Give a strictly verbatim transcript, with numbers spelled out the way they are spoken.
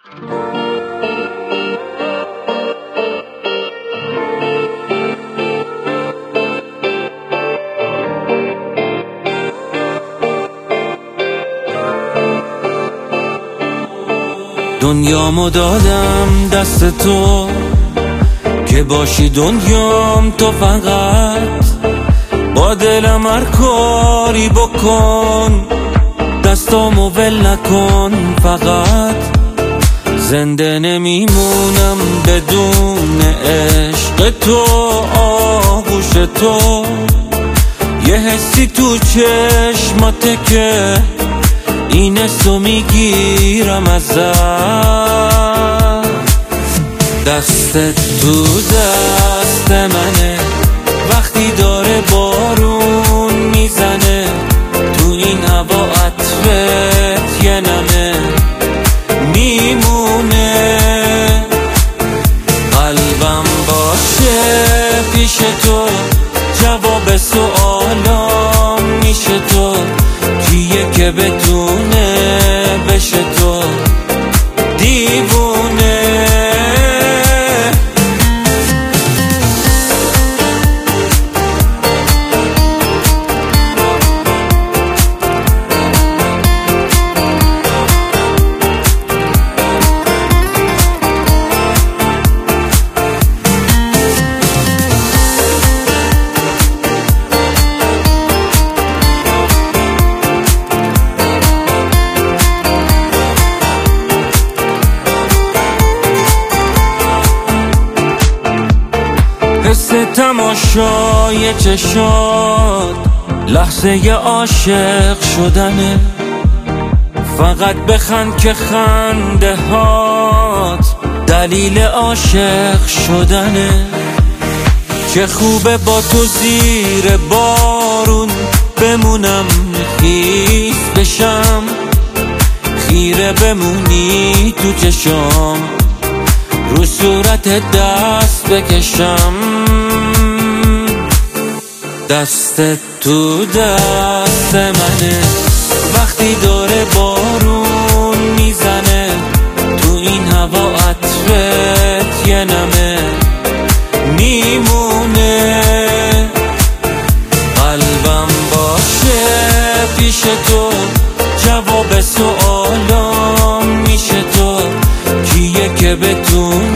دنیامو دادم دست تو که باشی دنیام تو، فقط با دلم هر کاری بکن، دستامو ول نکن. فقط زنده نمیمونم بدون عشق تو، آغوش تو، یه حسی تو چشماته که این حسو میگیرم ازت. دستت تو دست منه وقتی داره بارون میزنه، تو این هوا عطرت یه نمه میمونه. قلبم باشه پیش تو، جواب سوالام میشه تو، کیه که بتونه بشه تو دیوونه. حس تماشای چشات لحظه عاشق شدنه، فقط بخند که خنده هات دلیل عاشق شدنه. چه خوبه با تو زیر بارون بمونم، خیس بشم، خیره بمونی تو چشام، رو صورت دست بکشم. دستت تو دست منه وقتی داره بارون میزنه، تو این هوا عطرت یه نمه میمونه. قلبم باشه پیش تو، جواب سوالام میشه تو، کیه که بتونه